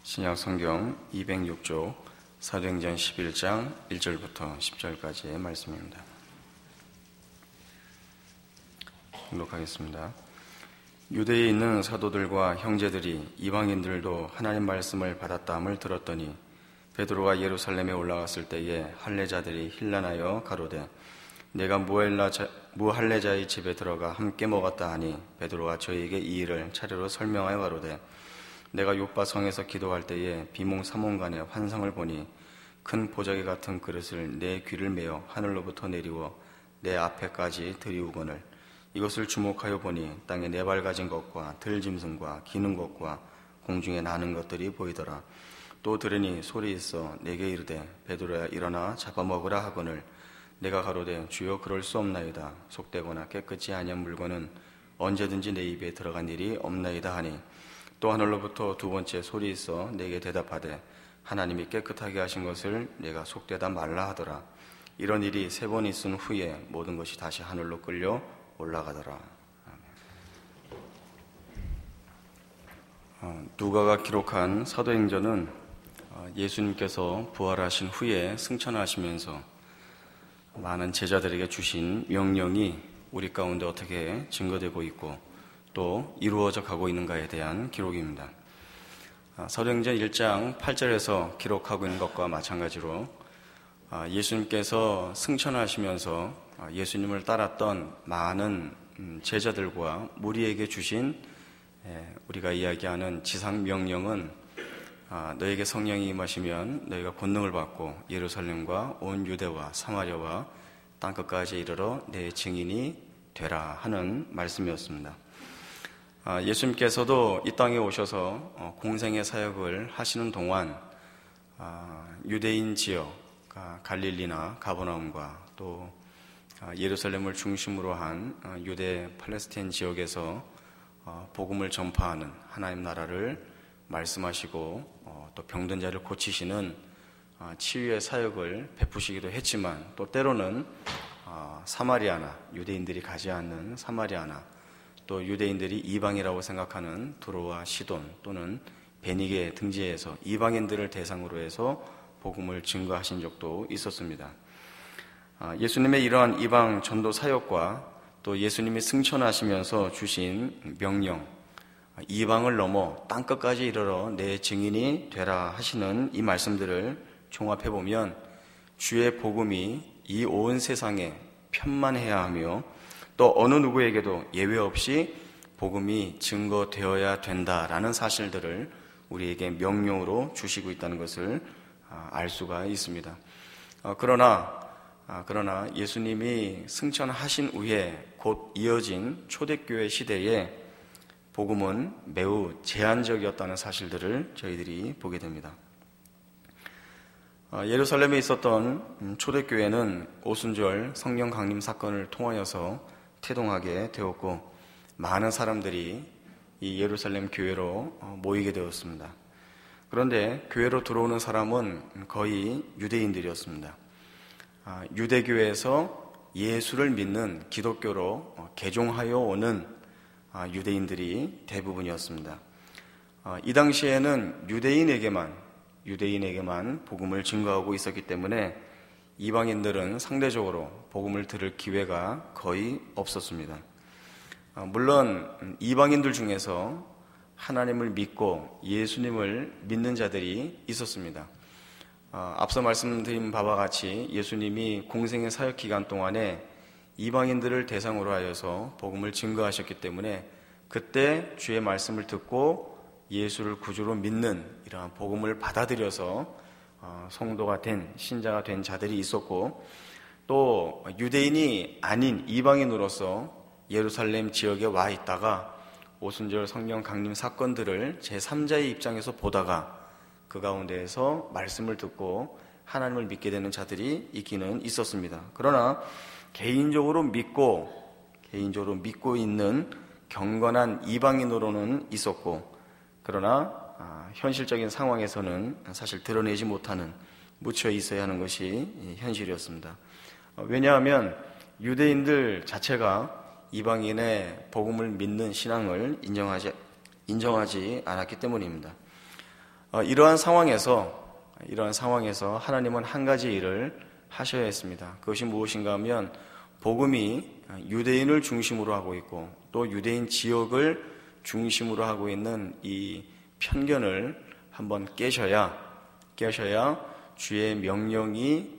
신약 성경 206쪽 사도행전 11장 1절부터 10절까지의 말씀입니다. 등록하겠습니다. 유대에 있는 사도들과 형제들이 이방인들도 하나님 말씀을 받았다함을 들었더니 베드로가 예루살렘에 올라갔을 때에 할례자들이 힐난하여 가로되 내가 무할례자의 집에 들어가 함께 먹었다 하니 베드로가 저희에게 이 일을 차례로 설명하여 가로되 내가 요빠 성에서 기도할 때에 비몽사몽간에 환상을 보니 큰 보자기 같은 그릇을 내 귀를 메어 하늘로부터 내리워 내 앞에까지 들이우거늘 이것을 주목하여 보니 땅에 네 발 가진 것과 들짐승과 기는 것과 공중에 나는 것들이 보이더라. 또 들으니 소리 있어 내게 이르되 베드로야 일어나 잡아먹으라 하거늘 내가 가로되 주여 그럴 수 없나이다. 속되거나 깨끗이 아니한 물건은 언제든지 내 입에 들어간 일이 없나이다 하니 또 하늘로부터 두 번째 소리 있어 내게 대답하되 하나님이 깨끗하게 하신 것을 내가 속되다 말라 하더라. 이런 일이 세 번 있은 후에 모든 것이 다시 하늘로 끌려 올라가더라. 누가가 기록한 사도행전은 예수님께서 부활하신 후에 승천하시면서 많은 제자들에게 주신 명령이 우리 가운데 어떻게 증거되고 있고 또 이루어져 가고 있는가에 대한 기록입니다. 사도행전 1장 8절에서 기록하고 있는 것과 마찬가지로 예수님께서 승천하시면서 예수님을 따랐던 많은 제자들과 무리에게 주신 우리가 이야기하는 지상 명령은 너에게 성령이 임하시면 너희가 권능을 받고 예루살렘과 온 유대와 사마리아와 땅끝까지 이르러 내 증인이 되라 하는 말씀이었습니다. 예수님께서도 이 땅에 오셔서 공생의 사역을 하시는 동안 유대인 지역, 갈릴리나 가버나움과 또 예루살렘을 중심으로 한 유대 팔레스타인 지역에서 복음을 전파하는 하나님 나라를 말씀하시고 또 병든 자를 고치시는 치유의 사역을 베푸시기도 했지만 또 때로는 사마리아나 유대인들이 가지 않는 사마리아나 또 유대인들이 이방이라고 생각하는 두로와 시돈 또는 베니게 등지에서 이방인들을 대상으로 해서 복음을 증거하신 적도 있었습니다. 예수님의 이러한 이방 전도 사역과 또 예수님이 승천하시면서 주신 명령, 이방을 넘어 땅끝까지 이르러 내 증인이 되라 하시는 이 말씀들을 종합해보면 주의 복음이 이 온 세상에 편만해야 하며 또 어느 누구에게도 예외 없이 복음이 증거되어야 된다라는 사실들을 우리에게 명령으로 주시고 있다는 것을 알 수가 있습니다. 그러나 예수님이 승천하신 후에 곧 이어진 초대교회 시대에 복음은 매우 제한적이었다는 사실들을 저희들이 보게 됩니다. 예루살렘에 있었던 초대교회는 오순절 성령 강림 사건을 통하여서 태동하게 되었고 많은 사람들이 이 예루살렘 교회로 모이게 되었습니다. 그런데 교회로 들어오는 사람은 거의 유대인들이었습니다. 유대교회에서 예수를 믿는 기독교로 개종하여 오는 유대인들이 대부분이었습니다. 이 당시에는 유대인에게만 복음을 증거하고 있었기 때문에 이방인들은 상대적으로 복음을 들을 기회가 거의 없었습니다. 물론 이방인들 중에서 하나님을 믿고 예수님을 믿는 자들이 있었습니다. 앞서 말씀드린 바와 같이 예수님이 공생의 사역 기간 동안에 이방인들을 대상으로 하여서 복음을 증거하셨기 때문에 그때 주의 말씀을 듣고 예수를 구주로 믿는 이러한 복음을 받아들여서 성도가 된 신자가 된 자들이 있었고 또 유대인이 아닌 이방인으로서 예루살렘 지역에 와 있다가 오순절 성령 강림 사건들을 제3자의 입장에서 보다가 그 가운데에서 말씀을 듣고 하나님을 믿게 되는 자들이 있기는 있었습니다. 그러나 개인적으로 믿고 있는 경건한 이방인으로는 있었고 그러나 현실적인 상황에서는 사실 드러내지 못하는 묻혀 있어야 하는 것이 현실이었습니다. 왜냐하면 유대인들 자체가 이방인의 복음을 믿는 신앙을 인정하지 않았기 때문입니다. 이러한 상황에서 하나님은 한 가지 일을 하셔야 했습니다. 그것이 무엇인가 하면 복음이 유대인을 중심으로 하고 있고 또 유대인 지역을 중심으로 하고 있는 이 편견을 한번 깨셔야 주의 명령이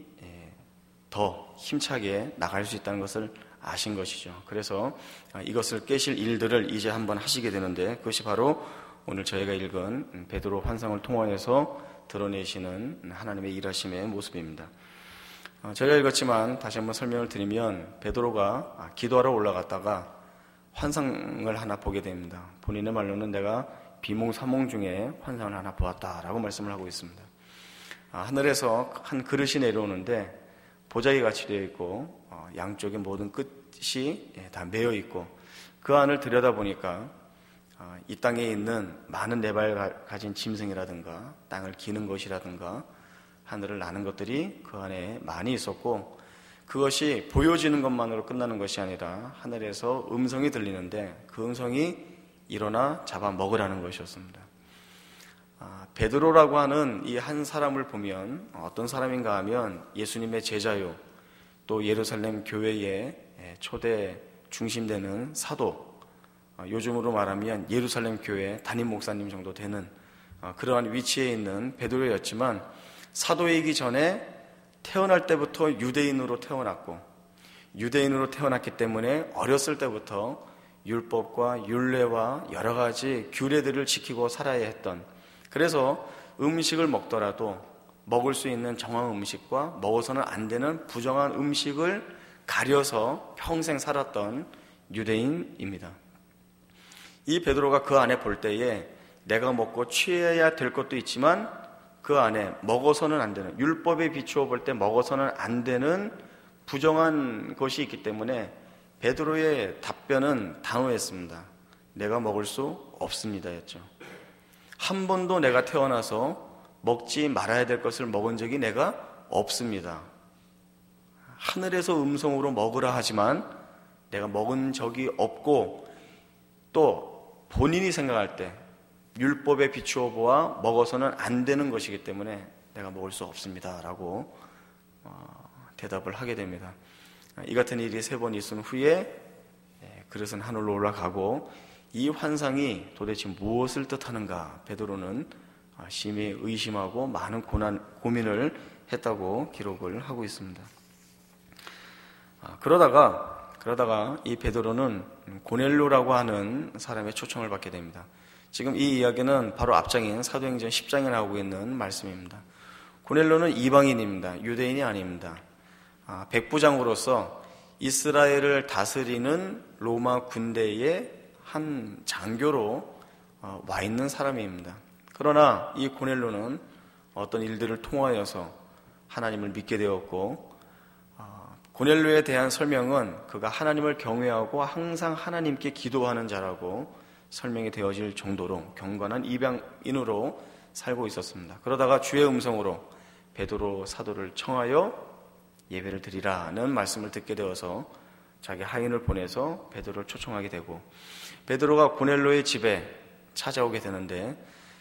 더 힘차게 나갈 수 있다는 것을 아신 것이죠. 그래서 이것을 깨실 일들을 이제 한번 하시게 되는데 그것이 바로 오늘 저희가 읽은 베드로 환상을 통하여서 드러내시는 하나님의 일하심의 모습입니다. 저희가 읽었지만 다시 한번 설명을 드리면 베드로가 기도하러 올라갔다가 환상을 하나 보게 됩니다. 본인의 말로는 내가 비몽사몽 중에 환상을 하나 보았다라고 말씀을 하고 있습니다. 하늘에서 한 그릇이 내려오는데 보자기 같이 되어 있고 양쪽에 모든 끝이 다 메어 있고 그 안을 들여다보니까 이 땅에 있는 많은 네발 가진 짐승이라든가 땅을 기는 것이라든가 하늘을 나는 것들이 그 안에 많이 있었고 그것이 보여지는 것만으로 끝나는 것이 아니라 하늘에서 음성이 들리는데 그 음성이 일어나 잡아먹으라는 것이었습니다. 베드로라고 하는 이 한 사람을 보면 어떤 사람인가 하면 예수님의 제자요 또 예루살렘 교회의 초대 중심되는 사도, 요즘으로 말하면 예루살렘 교회 담임 목사님 정도 되는 그러한 위치에 있는 베드로였지만 사도이기 전에 태어날 때부터 유대인으로 태어났고 유대인으로 태어났기 때문에 어렸을 때부터 율법과 율례와 여러 가지 규례들을 지키고 살아야 했던, 그래서 음식을 먹더라도 먹을 수 있는 정한 음식과 먹어서는 안 되는 부정한 음식을 가려서 평생 살았던 유대인입니다. 이 베드로가 그 안에 볼 때에 내가 먹고 취해야 될 것도 있지만 그 안에 먹어서는 안 되는, 율법에 비추어 볼 때 먹어서는 안 되는 부정한 것이 있기 때문에 베드로의 답변은 단호했습니다. 내가 먹을 수 없습니다 였죠. 한 번도 내가 태어나서 먹지 말아야 될 것을 먹은 적이 내가 없습니다. 하늘에서 음성으로 먹으라 하지만 내가 먹은 적이 없고 또 본인이 생각할 때 율법에 비추어 보아 먹어서는 안 되는 것이기 때문에 내가 먹을 수 없습니다 라고 대답을 하게 됩니다. 이 같은 일이 3번 있은 후에 그릇은 하늘로 올라가고 이 환상이 도대체 무엇을 뜻하는가 베드로는 심히 의심하고 많은 고민을 했다고 기록을 하고 있습니다. 그러다가 이 베드로는 고넬료라고 하는 사람의 초청을 받게 됩니다. 지금 이 이야기는 바로 앞장인 사도행전 10장에 나오고 있는 말씀입니다. 고넬료는 이방인입니다. 유대인이 아닙니다. 백부장으로서 이스라엘을 다스리는 로마 군대의 한 장교로 와 있는 사람입니다. 그러나 이 고넬료는 어떤 일들을 통하여서 하나님을 믿게 되었고 고넬료에 대한 설명은 그가 하나님을 경외하고 항상 하나님께 기도하는 자라고 설명이 되어질 정도로 경건한 이방인으로 살고 있었습니다. 그러다가 주의 음성으로 베드로 사도를 청하여 예배를 드리라는 말씀을 듣게 되어서 자기 하인을 보내서 베드로를 초청하게 되고 베드로가 고넬료의 집에 찾아오게 되는데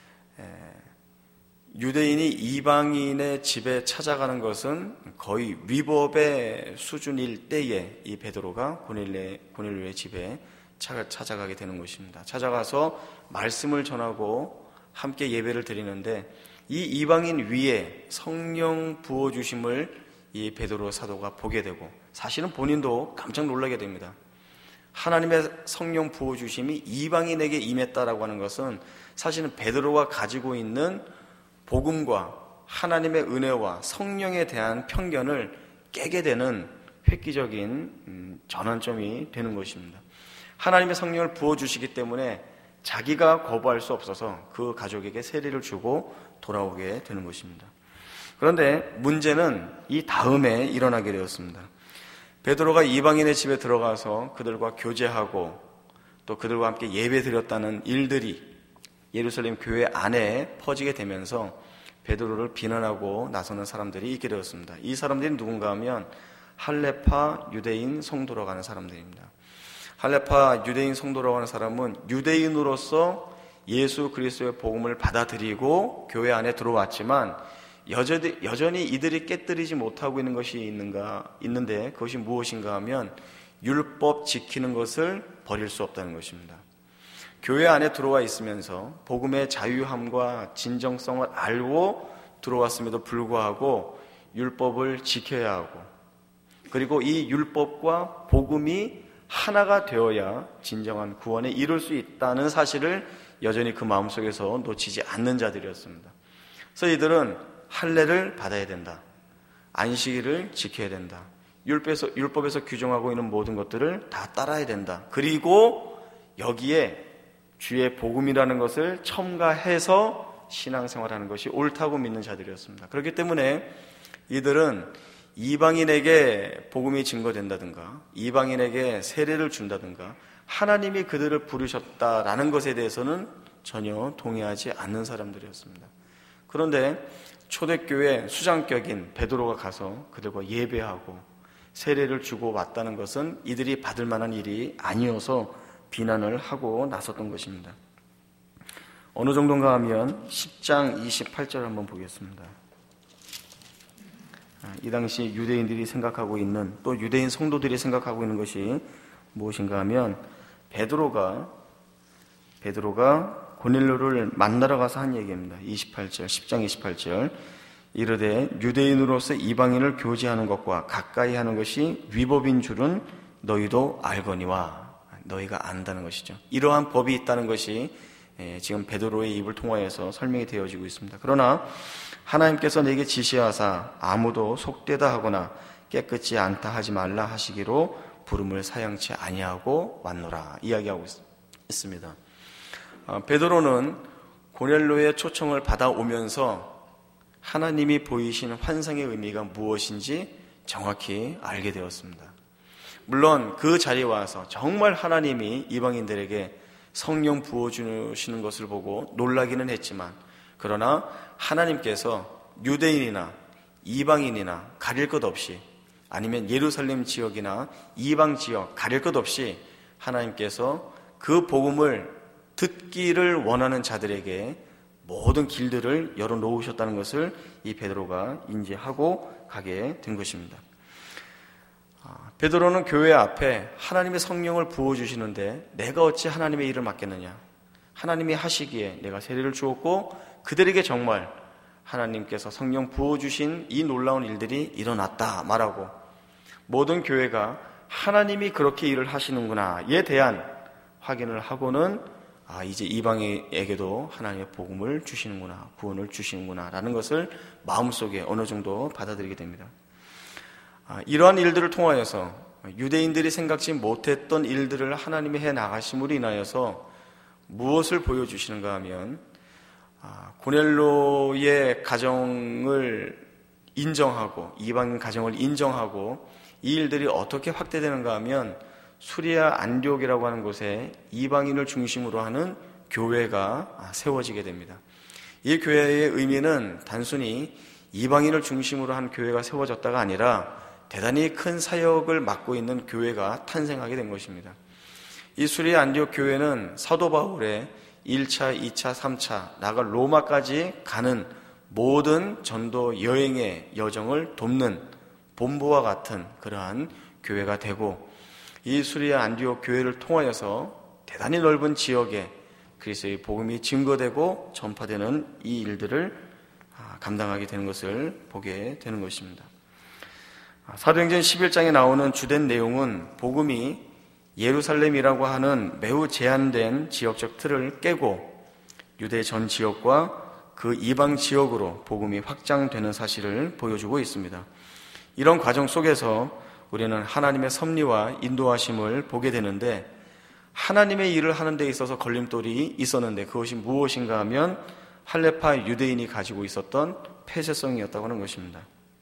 유대인이 이방인의 집에 찾아가는 것은 거의 위법의 수준일 때에 이 베드로가 고넬료의 집에 찾아가게 되는 것입니다. 찾아가서 말씀을 전하고 함께 예배를 드리는데 이 이방인 위에 성령 부어주심을 이 베드로 사도가 보게 되고 사실은 본인도 깜짝 놀라게 됩니다. 하나님의 성령 부어주심이 이방인에게 임했다라고 하는 것은 사실은 베드로가 가지고 있는 복음과 하나님의 은혜와 성령에 대한 편견을 깨게 되는 획기적인 전환점이 되는 것입니다. 하나님의 성령을 부어주시기 때문에 자기가 거부할 수 없어서 그 가족에게 세례를 주고 돌아오게 되는 것입니다. 그런데 문제는 이 다음에 일어나게 되었습니다. 베드로가 이방인의 집에 들어가서 그들과 교제하고 또 그들과 함께 예배 드렸다는 일들이 예루살렘 교회 안에 퍼지게 되면서 베드로를 비난하고 나서는 사람들이 있게 되었습니다. 이 사람들이 누군가 하면 할레파 유대인 성도라고 하는 사람들입니다. 할레파 유대인 성도라고 하는 사람은 유대인으로서 예수 그리스도의 복음을 받아들이고 교회 안에 들어왔지만 여전히 이들이 깨뜨리지 못하고 있는 것이 있는데 그것이 무엇인가 하면 율법 지키는 것을 버릴 수 없다는 것입니다. 교회 안에 들어와 있으면서 복음의 자유함과 진정성을 알고 들어왔음에도 불구하고 율법을 지켜야 하고, 그리고 이 율법과 복음이 하나가 되어야 진정한 구원에 이룰 수 있다는 사실을 여전히 그 마음속에서 놓치지 않는 자들이었습니다. 그래서 이들은 할례를 받아야 된다, 안식일을 지켜야 된다, 율법에서 규정하고 있는 모든 것들을 다 따라야 된다, 그리고 여기에 주의 복음이라는 것을 첨가해서 신앙생활하는 것이 옳다고 믿는 자들이었습니다. 그렇기 때문에 이들은 이방인에게 복음이 증거된다든가 이방인에게 세례를 준다든가 하나님이 그들을 부르셨다라는 것에 대해서는 전혀 동의하지 않는 사람들이었습니다. 그런데 초대교회 수장격인 베드로가 가서 그들과 예배하고 세례를 주고 왔다는 것은 이들이 받을 만한 일이 아니어서 비난을 하고 나섰던 것입니다. 어느 정도인가 하면 10장 28절 한번 보겠습니다. 이 당시 유대인들이 생각하고 있는, 또 유대인 성도들이 생각하고 있는 것이 무엇인가 하면 베드로가 고넬료를 만나러 가서 한 얘기입니다. 28절, 10장 28절. 이르되 유대인으로서 이방인을 교제하는 것과 가까이 하는 것이 위법인 줄은 너희도 알거니와. 너희가 안다는 것이죠. 이러한 법이 있다는 것이 지금 베드로의 입을 통하여서 설명이 되어지고 있습니다. 그러나 하나님께서 내게 지시하사 아무도 속되다 하거나 깨끗지 않다 하지 말라 하시기로 부름을 사양치 아니하고 왔노라 이야기하고 있습니다. 베드로는 고넬료의 초청을 받아오면서 하나님이 보이신 환상의 의미가 무엇인지 정확히 알게 되었습니다. 물론 그 자리에 와서 정말 하나님이 이방인들에게 성령 부어주시는 것을 보고 놀라기는 했지만, 그러나 하나님께서 유대인이나 이방인이나 가릴 것 없이, 아니면 예루살렘 지역이나 이방 지역 가릴 것 없이 하나님께서 그 복음을 듣기를 원하는 자들에게 모든 길들을 열어놓으셨다는 것을 이 베드로가 인지하고 가게 된 것입니다. 베드로는 교회 앞에 하나님의 성령을 부어주시는데 내가 어찌 하나님의 일을 맡겠느냐, 하나님이 하시기에 내가 세례를 주었고 그들에게 정말 하나님께서 성령 부어주신 이 놀라운 일들이 일어났다 말하고, 모든 교회가 하나님이 그렇게 일을 하시는구나에 대한 확인을 하고는 이제 이방에게도 하나님의 복음을 주시는구나, 구원을 주시는구나 라는 것을 마음속에 어느 정도 받아들이게 됩니다. 이러한 일들을 통하여서 유대인들이 생각지 못했던 일들을 하나님이 해나가심으로 인하여서 무엇을 보여주시는가 하면, 고넬료의 가정을 인정하고 이방인 가정을 인정하고 이 일들이 어떻게 확대되는가 하면, 수리아 안디옥이라고 하는 곳에 이방인을 중심으로 하는 교회가 세워지게 됩니다. 이 교회의 의미는 단순히 이방인을 중심으로 한 교회가 세워졌다가 아니라 대단히 큰 사역을 맡고 있는 교회가 탄생하게 된 것입니다. 이 수리아 안디옥 교회는 사도 바울의 1차, 2차, 3차 나아가 로마까지 가는 모든 전도 여행의 여정을 돕는 본부와 같은 그러한 교회가 되고, 이 수리아 안디옥 교회를 통하여서 대단히 넓은 지역에 그리스도의 복음이 증거되고 전파되는 이 일들을 감당하게 되는 것을 보게 되는 것입니다. 사도행전 11장에 나오는 주된 내용은 복음이 예루살렘이라고 하는 매우 제한된 지역적 틀을 깨고 유대 전 지역과 그 이방 지역으로 복음이 확장되는 사실을 보여주고 있습니다. 이런 과정 속에서 우리는 하나님의 섭리와 인도하심을 보게 되는데, 하나님의 일을 하는 데 있어서 걸림돌이 있었는데 그것이 무엇인가 하면 할례파 유대인이 가지고 있었던 폐쇄성이었다고 하는 것입니다.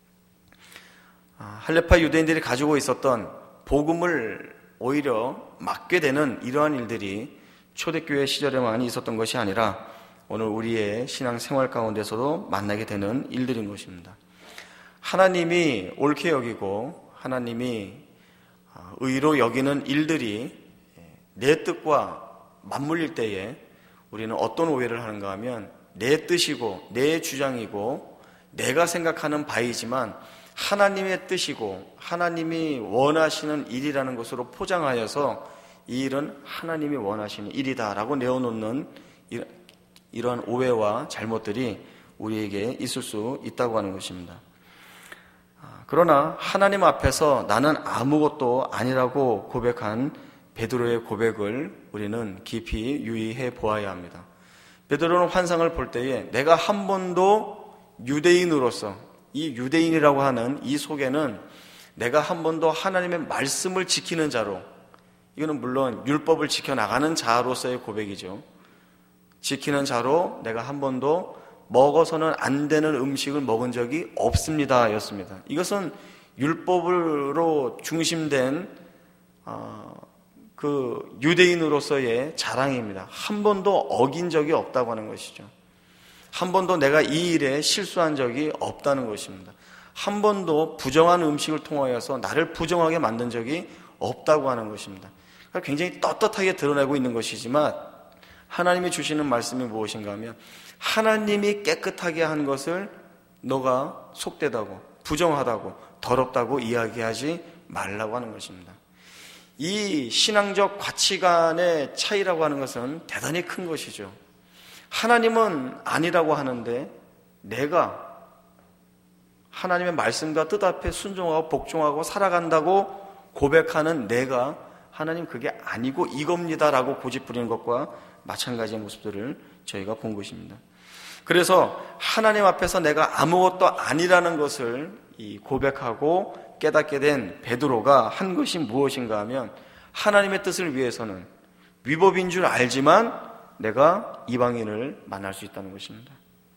할례파 유대인들이 가지고 있었던 복음을 오히려 막게 되는 이러한 일들이 초대교회 시절에만 있었던 것이 아니라 오늘 우리의 신앙생활 가운데서도 만나게 되는 일들인 것입니다. 하나님이 옳게 여기고 하나님이 의로 여기는 일들이 내 뜻과 맞물릴 때에 우리는 어떤 오해를 하는가 하면 내 뜻이고 내 주장이고 내가 생각하는 바이지만 하나님의 뜻이고 하나님이 원하시는 일이라는 것으로 포장하여서 이 일은 하나님이 원하시는 일이다라고 내어놓는 이러한 오해와 잘못들이 우리에게 있을 수 있다고 하는 것입니다. 그러나 하나님 앞에서 나는 아무것도 아니라고 고백한 베드로의 고백을 우리는 깊이 유의해 보아야 합니다. 베드로는 환상을 볼 때에 내가 한 번도 유대인으로서, 이 유대인이라고 하는 이 속에는 내가 한 번도 하나님의 말씀을 지키는 자로, 이거는 물론 율법을 지켜나가는 자로서의 고백이죠. 지키는 자로 내가 한 번도 먹어서는 안 되는 음식을 먹은 적이 없습니다 였습니다. 이것은 율법으로 중심된 그 유대인으로서의 자랑입니다. 한 번도 어긴 적이 없다고 하는 것이죠. 한 번도 내가 이 일에 실수한 적이 없다는 것입니다. 한 번도 부정한 음식을 통하여서 나를 부정하게 만든 적이 없다고 하는 것입니다. 굉장히 떳떳하게 드러내고 있는 것이지만 하나님이 주시는 말씀이 무엇인가 하면 하나님이 깨끗하게 한 것을 너가 속되다고, 부정하다고, 더럽다고 이야기하지 말라고 하는 것입니다. 이 신앙적 가치관의 차이라고 하는 것은 대단히 큰 것이죠. 하나님은 아니라고 하는데 내가 하나님의 말씀과 뜻 앞에 순종하고 복종하고 살아간다고 고백하는 내가 하나님 그게 아니고 이겁니다라고 고집부리는 것과 마찬가지의 모습들을 저희가 본 것입니다. 그래서 하나님 앞에서 내가 아무것도 아니라는 것을 고백하고 깨닫게 된 베드로가 한 것이 무엇인가 하면 하나님의 뜻을 위해서는 위법인 줄 알지만 내가 이방인을 만날 수 있다는 것입니다.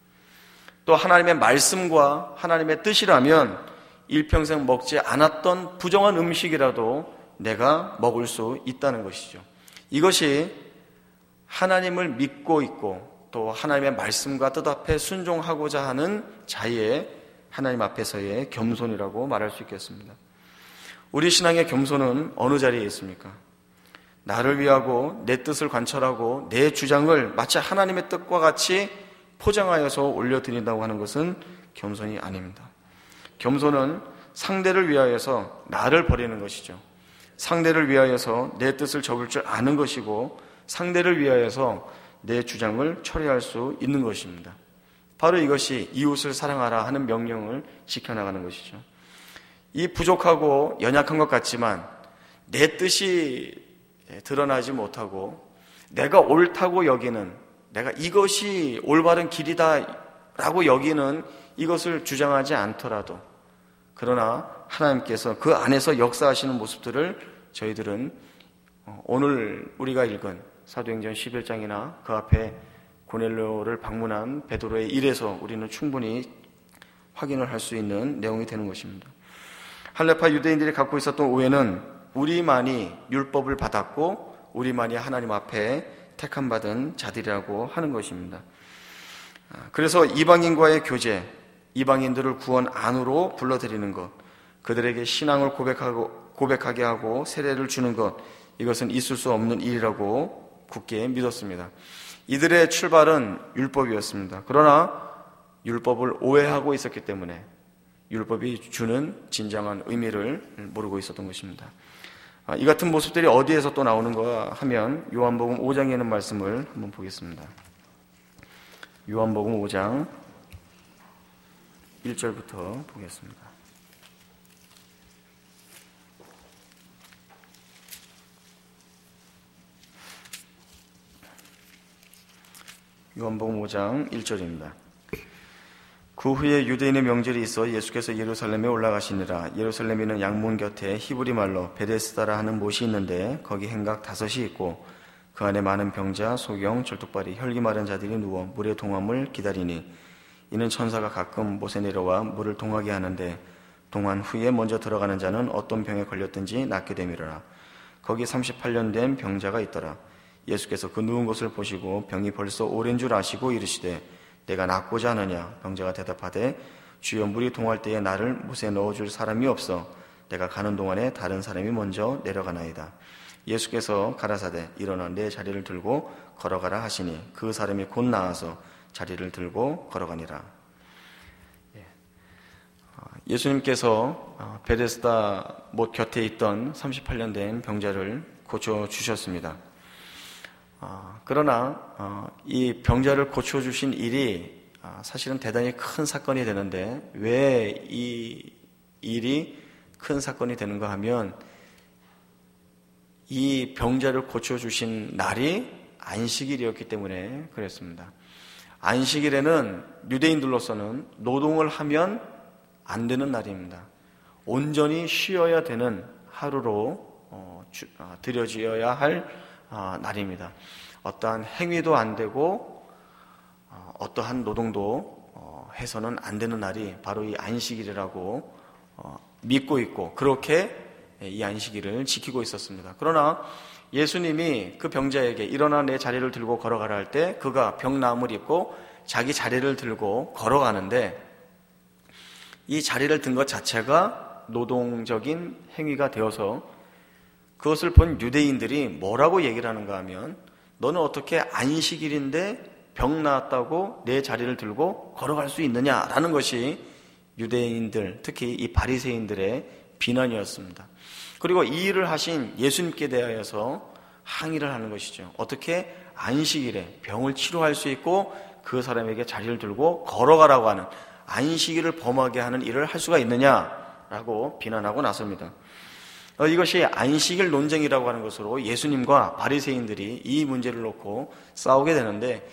또 하나님의 말씀과 하나님의 뜻이라면 일평생 먹지 않았던 부정한 음식이라도 내가 먹을 수 있다는 것이죠. 이것이 하나님을 믿고 있고 또 하나님의 말씀과 뜻 앞에 순종하고자 하는 자의 하나님 앞에서의 겸손이라고 말할 수 있겠습니다. 우리 신앙의 겸손은 어느 자리에 있습니까? 나를 위하고 내 뜻을 관철하고 내 주장을 마치 하나님의 뜻과 같이 포장하여서 올려드린다고 하는 것은 겸손이 아닙니다. 겸손은 상대를 위하여서 나를 버리는 것이죠. 상대를 위하여서 내 뜻을 적을 줄 아는 것이고 상대를 위하여서 내 주장을 처리할 수 있는 것입니다. 바로 이것이 이웃을 사랑하라 하는 명령을 지켜나가는 것이죠. 이 부족하고 연약한 것 같지만 내 뜻이 드러나지 못하고 내가 옳다고 여기는, 내가 이것이 올바른 길이다 라고 여기는 이것을 주장하지 않더라도 그러나 하나님께서 그 안에서 역사하시는 모습들을 저희들은 오늘 우리가 읽은 사도행전 11장이나 그 앞에 고넬료를 방문한 베드로의 일에서 우리는 충분히 확인을 할 수 있는 내용이 되는 것입니다. 할레파 유대인들이 갖고 있었던 오해는 우리만이 율법을 받았고 우리만이 하나님 앞에 택함받은 자들이라고 하는 것입니다. 그래서 이방인과의 교제, 이방인들을 구원 안으로 불러들이는 것, 그들에게 신앙을 고백하게 하고 세례를 주는 것, 이것은 있을 수 없는 일이라고 굳게 믿었습니다. 이들의 출발은 율법이었습니다. 그러나 율법을 오해하고 있었기 때문에 율법이 주는 진정한 의미를 모르고 있었던 것입니다. 이 같은 모습들이 어디에서 또 나오는가 하면 요한복음 5장에 있는 말씀을 한번 보겠습니다. 요한복음 5장 1절부터 보겠습니다. 요한복음 5장 1절입니다. 그 후에 유대인의 명절이 있어 예수께서 예루살렘에 올라가시니라. 예루살렘에는 양문 곁에 히브리 말로 베데스다라 하는 못이 있는데 거기 행각 5이 있고 그 안에 많은 병자, 소경, 절뚝발이, 혈기 마른 자들이 누워 물의 동함을 기다리니 이는 천사가 가끔 못에 내려와 물을 동하게 하는데 동한 후에 먼저 들어가는 자는 어떤 병에 걸렸든지 낫게 되미르라. 거기 38년 된 병자가 있더라. 예수께서 그 누운 것을 보시고 병이 벌써 오랜 줄 아시고 이르시되 내가 낫고자 하느냐? 병자가 대답하되 주여 물이 동할 때에 나를 못에 넣어줄 사람이 없어 내가 가는 동안에 다른 사람이 먼저 내려가나이다. 예수께서 가라사대 일어나 내 자리를 들고 걸어가라 하시니 그 사람이 곧 나아서 자리를 들고 걸어가니라. 예수님께서 베데스다 못 곁에 있던 38년 된 병자를 고쳐주셨습니다. 그러나 이 병자를 고쳐주신 일이 사실은 대단히 큰 사건이 되는데 왜 이 일이 큰 사건이 되는가 하면 이 병자를 고쳐주신 날이 안식일이었기 때문에 그랬습니다. 안식일에는 유대인들로서는 노동을 하면 안 되는 날입니다. 온전히 쉬어야 되는 하루로 드려져야 할 날입니다. 어떠한 행위도 안 되고 어떠한 노동도 해서는 안 되는 날이 바로 이 안식일이라고 믿고 있고 그렇게 이 안식일을 지키고 있었습니다. 그러나 예수님이 그 병자에게 일어나 내 자리를 들고 걸어가라 할 때 그가 병나음을 입고 자기 자리를 들고 걸어가는데 이 자리를 든 것 자체가 노동적인 행위가 되어서 그것을 본 유대인들이 뭐라고 얘기를 하는가 하면 너는 어떻게 안식일인데 병 나았다고 내 자리를 들고 걸어갈 수 있느냐라는 것이 유대인들, 특히 이 바리새인들의 비난이었습니다. 그리고 이 일을 하신 예수님께 대하여서 항의를 하는 것이죠. 어떻게 안식일에 병을 치료할 수 있고 그 사람에게 자리를 들고 걸어가라고 하는 안식일을 범하게 하는 일을 할 수가 있느냐라고 비난하고 나섭니다. 이것이 안식일 논쟁이라고 하는 것으로 예수님과 바리새인들이 이 문제를 놓고 싸우게 되는데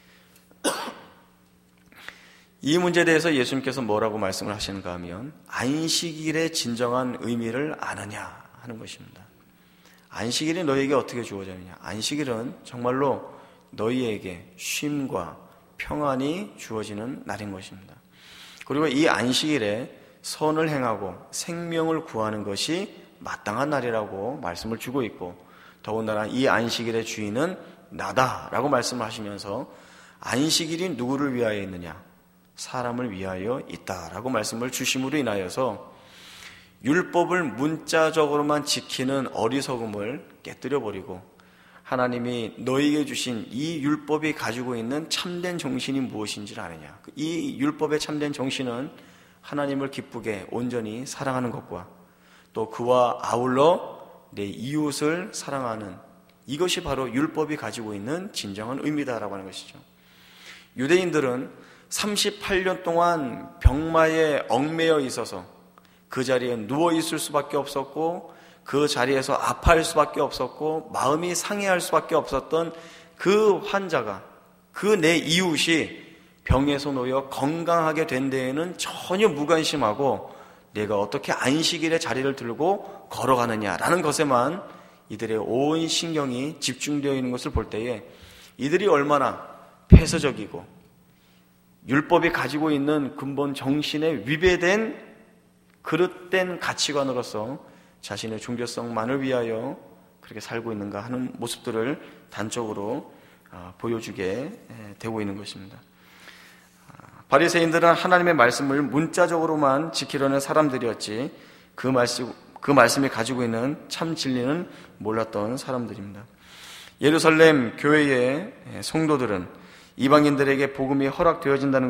이 문제에 대해서 예수님께서 뭐라고 말씀을 하시는가 하면 안식일의 진정한 의미를 아느냐 하는 것입니다. 안식일이 너희에게 어떻게 주어졌느냐. 안식일은 정말로 너희에게 쉼과 평안이 주어지는 날인 것입니다. 그리고 이 안식일에 선을 행하고 생명을 구하는 것이 마땅한 날이라고 말씀을 주고 있고 더군다나 이 안식일의 주인은 나다라고 말씀을 하시면서 안식일이 누구를 위하여 있느냐? 사람을 위하여 있다라고 말씀을 주심으로 인하여서 율법을 문자적으로만 지키는 어리석음을 깨뜨려버리고 하나님이 너희에게 주신 이 율법이 가지고 있는 참된 정신이 무엇인지를 아느냐. 이 율법의 참된 정신은 하나님을 기쁘게 온전히 사랑하는 것과 또 그와 아울러 내 이웃을 사랑하는 이것이 바로 율법이 가지고 있는 진정한 의미다라고 하는 것이죠. 유대인들은 38년 동안 병마에 얽매여 있어서 그 자리에 누워 있을 수밖에 없었고 그 자리에서 아파할 수밖에 없었고 마음이 상해할 수밖에 없었던 그 환자가 그 내 이웃이 병에서 놓여 건강하게 된 데에는 전혀 무관심하고 내가 어떻게 안식일에 자리를 들고 걸어가느냐라는 것에만 이들의 온 신경이 집중되어 있는 것을 볼 때에 이들이 얼마나 폐쇄적이고 율법이 가지고 있는 근본 정신에 위배된 그릇된 가치관으로서 자신의 종교성만을 위하여 그렇게 살고 있는가 하는 모습들을 단적으로 보여주게 되고 있는 것입니다. 바리새인들은 하나님의 말씀을 문자적으로만 지키려는 사람들이었지 그 말씀이 가지고 있는 참 진리는 몰랐던 사람들입니다. 예루살렘 교회의 성도들은 이방인들에게 복음이 허락되어진다는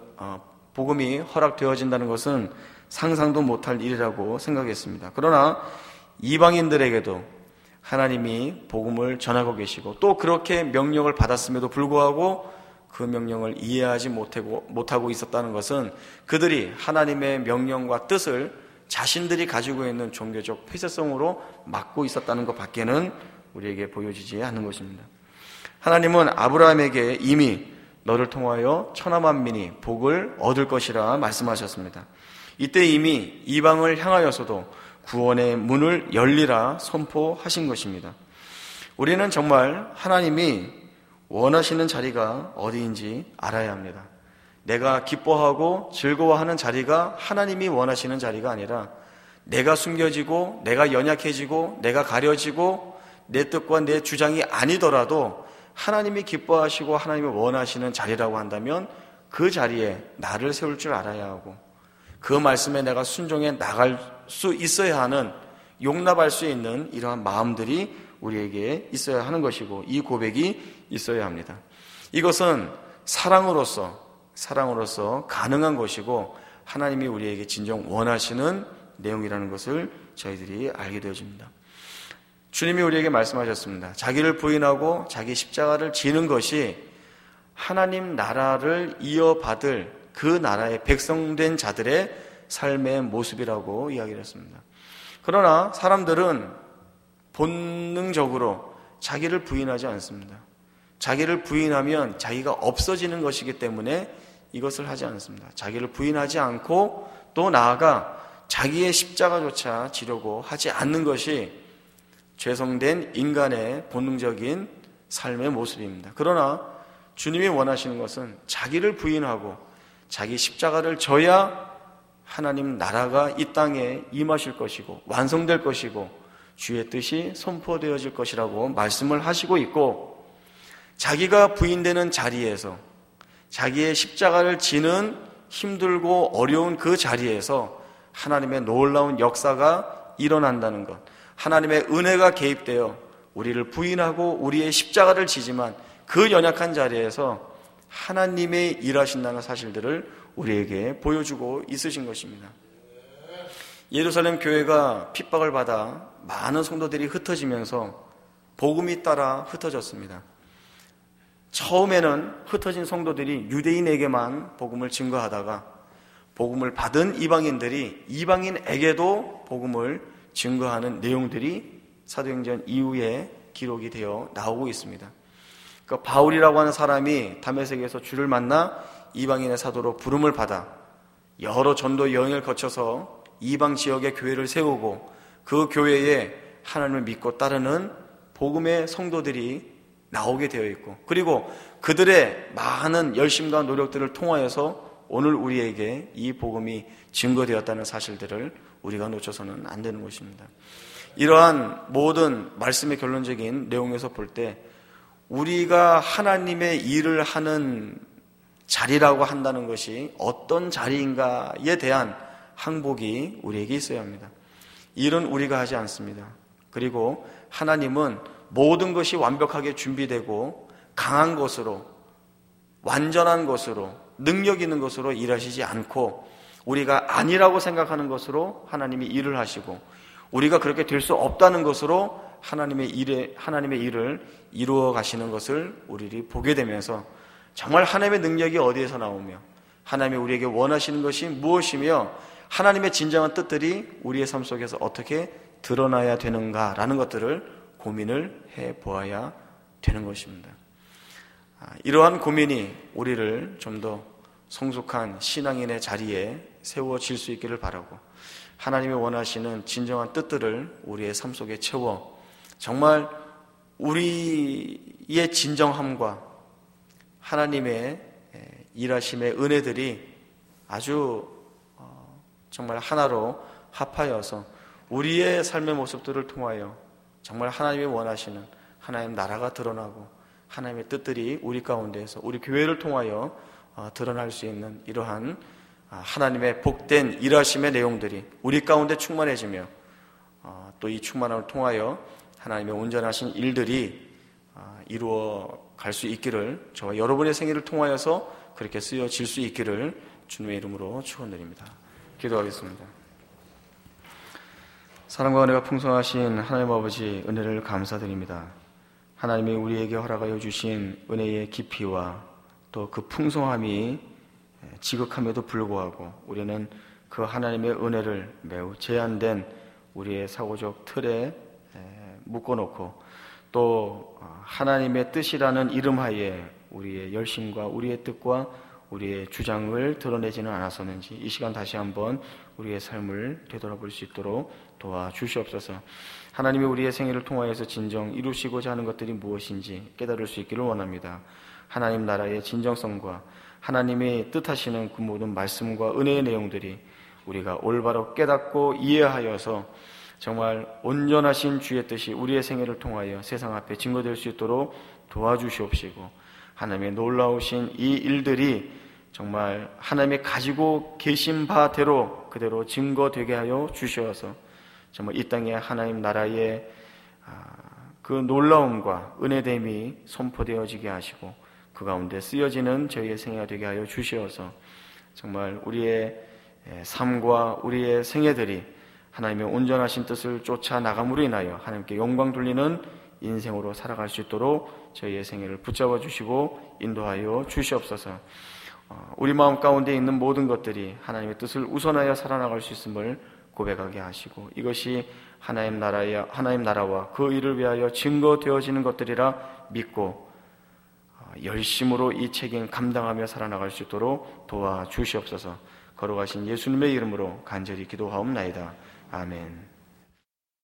것은 상상도 못할 일이라고 생각했습니다. 그러나 이방인들에게도 하나님이 복음을 전하고 계시고 또 그렇게 명령을 받았음에도 불구하고 그 명령을 이해하지 못하고 있었다는 것은 그들이 하나님의 명령과 뜻을 자신들이 가지고 있는 종교적 폐쇄성으로 막고 있었다는 것 밖에는 우리에게 보여지지 않는 것입니다. 하나님은 아브라함에게 이미 너를 통하여 천하 만민이 복을 얻을 것이라 말씀하셨습니다. 이때 이미 이방을 향하여서도 구원의 문을 열리라 선포하신 것입니다. 우리는 정말 하나님이 원하시는 자리가 어디인지 알아야 합니다. 내가 기뻐하고 즐거워하는 자리가 하나님이 원하시는 자리가 아니라 내가 숨겨지고 내가 연약해지고 내가 가려지고 내 뜻과 내 주장이 아니더라도 하나님이 기뻐하시고 하나님이 원하시는 자리라고 한다면 그 자리에 나를 세울 줄 알아야 하고 그 말씀에 내가 순종해 나갈 수 있어야 하는 용납할 수 있는 이러한 마음들이 우리에게 있어야 하는 것이고 이 고백이 있어야 합니다. 이것은 사랑으로서 가능한 것이고 하나님이 우리에게 진정 원하시는 내용이라는 것을 저희들이 알게 되어집니다. 주님이 우리에게 말씀하셨습니다. 자기를 부인하고 자기 십자가를 지는 것이 하나님 나라를 이어받을 그 나라의 백성된 자들의 삶의 모습이라고 이야기를 했습니다. 그러나 사람들은 본능적으로 자기를 부인하지 않습니다. 자기를 부인하면 자기가 없어지는 것이기 때문에 이것을 하지 않습니다. 자기를 부인하지 않고 또 나아가 자기의 십자가조차 지려고 하지 않는 것이 죄성된 인간의 본능적인 삶의 모습입니다. 그러나 주님이 원하시는 것은 자기를 부인하고 자기 십자가를 져야 하나님 나라가 이 땅에 임하실 것이고 완성될 것이고 주의 뜻이 선포되어질 것이라고 말씀을 하시고 있고, 자기가 부인되는 자리에서 자기의 십자가를 지는 힘들고 어려운 그 자리에서 하나님의 놀라운 역사가 일어난다는 것, 하나님의 은혜가 개입되어 우리를 부인하고 우리의 십자가를 지지만 그 연약한 자리에서 하나님의 일하신다는 사실들을 우리에게 보여주고 있으신 것입니다. 예루살렘 교회가 핍박을 받아 많은 성도들이 흩어지면서 복음이 따라 흩어졌습니다. 처음에는 흩어진 성도들이 유대인에게만 복음을 증거하다가 복음을 받은 이방인들이 이방인에게도 복음을 증거하는 내용들이 사도행전 이후에 기록이 되어 나오고 있습니다. 그러니까 바울이라고 하는 사람이 다메섹에서 주를 만나 이방인의 사도로 부름을 받아 여러 전도 여행을 거쳐서 이방 지역의 교회를 세우고 그 교회에 하나님을 믿고 따르는 복음의 성도들이 나오게 되어 있고, 그리고 그들의 많은 열심과 노력들을 통하여서 오늘 우리에게 이 복음이 증거되었다는 사실들을 우리가 놓쳐서는 안 되는 것입니다. 이러한 모든 말씀의 결론적인 내용에서 볼 때 우리가 하나님의 일을 하는 자리라고 한다는 것이 어떤 자리인가에 대한 항복이 우리에게 있어야 합니다. 일은 우리가 하지 않습니다. 그리고 하나님은 모든 것이 완벽하게 준비되고 강한 것으로, 완전한 것으로, 능력 있는 것으로 일하시지 않고 우리가 아니라고 생각하는 것으로 하나님이 일을 하시고 우리가 그렇게 될 수 없다는 것으로 하나님의 일을 이루어 가시는 것을 우리들이 보게 되면서 정말 하나님의 능력이 어디에서 나오며 하나님이 우리에게 원하시는 것이 무엇이며 하나님의 진정한 뜻들이 우리의 삶 속에서 어떻게 드러나야 되는가라는 것들을 고민을 해보아야 되는 것입니다. 이러한 고민이 우리를 좀 더 성숙한 신앙인의 자리에 세워질 수 있기를 바라고, 하나님이 원하시는 진정한 뜻들을 우리의 삶 속에 채워 정말 우리의 진정함과 하나님의 일하심의 은혜들이 아주 정말 하나로 합하여서 우리의 삶의 모습들을 통하여 정말 하나님이 원하시는 하나님 나라가 드러나고 하나님의 뜻들이 우리 가운데에서 우리 교회를 통하여 드러날 수 있는 이러한 하나님의 복된 일하심의 내용들이 우리 가운데 충만해지며 또 이 충만함을 통하여 하나님의 온전하신 일들이 이루어 갈 수 있기를, 저와 여러분의 생애를 통하여서 그렇게 쓰여질 수 있기를 주님의 이름으로 축원드립니다. 기도하겠습니다. 사랑과 은혜가 풍성하신 하나님 아버지, 은혜를 감사드립니다. 하나님이 우리에게 허락하여 주신 은혜의 깊이와 또 그 풍성함이 지극함에도 불구하고 우리는 그 하나님의 은혜를 매우 제한된 우리의 사고적 틀에 묶어놓고 또 하나님의 뜻이라는 이름하에 우리의 열심과 우리의 뜻과 우리의 주장을 드러내지는 않았었는지 이 시간 다시 한번 우리의 삶을 되돌아볼 수 있도록 도와주시옵소서. 하나님이 우리의 생애를 통하여서 진정 이루시고자 하는 것들이 무엇인지 깨달을 수 있기를 원합니다. 하나님 나라의 진정성과 하나님이 뜻하시는 그 모든 말씀과 은혜의 내용들이 우리가 올바로 깨닫고 이해하여서 정말 온전하신 주의 뜻이 우리의 생애를 통하여 세상 앞에 증거될 수 있도록 도와주시옵시고, 하나님의 놀라우신 이 일들이 정말 하나님이 가지고 계신 바대로 그대로 증거되게 하여 주셔서 정말 이 땅에 하나님 나라의 그 놀라움과 은혜됨이 선포되어지게 하시고 그 가운데 쓰여지는 저희의 생애가 되게 하여 주시어서 정말 우리의 삶과 우리의 생애들이 하나님의 온전하신 뜻을 쫓아 나감으로 인하여 하나님께 영광 돌리는 인생으로 살아갈 수 있도록 저희의 생애를 붙잡아 주시고 인도하여 주시옵소서. 우리 마음 가운데 있는 모든 것들이 하나님의 뜻을 우선하여 살아나갈 수 있음을 고백하게 하시고 이것이 하나님 나라와 그 일을 위하여 증거되어지는 것들이라 믿고 열심으로 이 책임 감당하며 살아나갈 수 있도록 도와주시옵소서. 거룩하신 예수님의 이름으로 간절히 기도하옵나이다. 아멘.